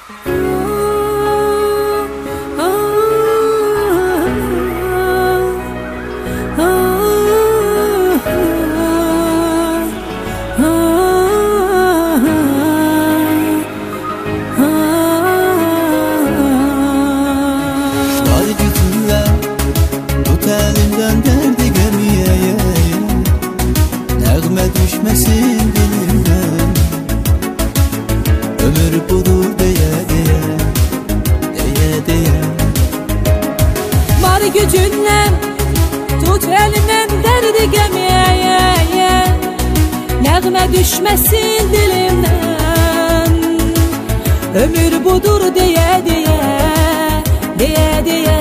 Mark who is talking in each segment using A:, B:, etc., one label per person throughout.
A: Düşmesin dilimden, ömür budur diye diye, diye diye.
B: Var gücünle tut elimden derdi gemiyeye, nəğmə düşmesin dilimden, ömür budur diye diye, diye diye.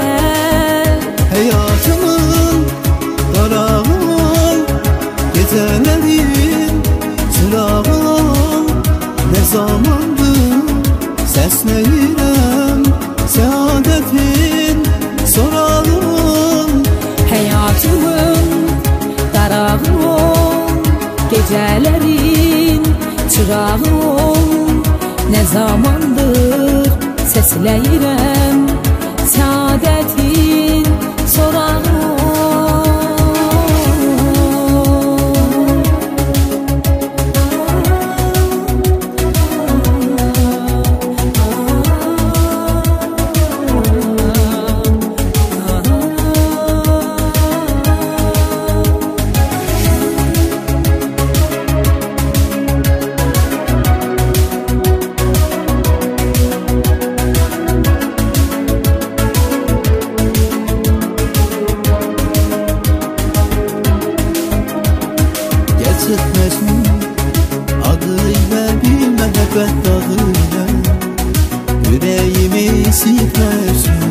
A: Hayatımın darağın, gecelerin çırağın, ne zamandır səsləyirəm səadətin sorağın.
B: Hayatımın darağın ol, gecelerin çırağın ol, ne zamandır səsləyirəm səadətin sorağın.
A: Çıkmasın adıyla bir məhəbbət dağıyla, yüreğimi silməsin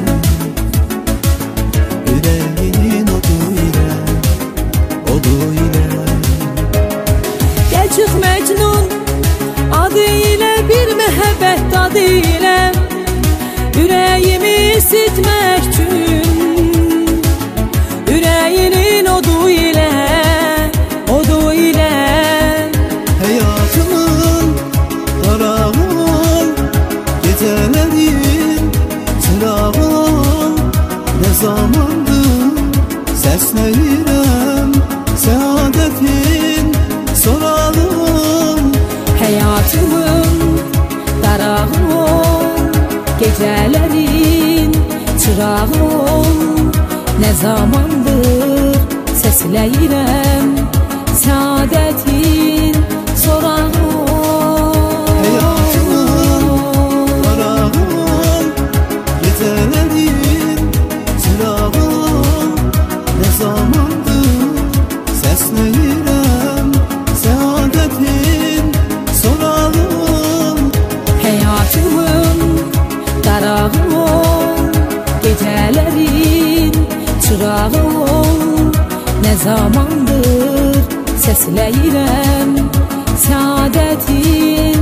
A: yüreğinin odu ilə, odu ilə.
B: Gel çık Mecnun adı ile, bir məhəbbət dadı ile, yüreğimi isitmək üçün, yüreğinin odu ile, odu ile.
A: Hayatımın darağın, gecelerin çırağın, ne zamandır səsləyirəm səadətin sorağın.
B: Hayatımın darağın ol, gecelerin çırağın ol, ne zamandır səsləyirəm səadətin sorağın.
A: Hayatımın darağın, gecelerin çırağın, ne zamandır səsləyirəm səadətin sorağın.
B: Hayatımın darağın ol, gecelerin çırağın ol, ne zamandır səsləyirəm səadətin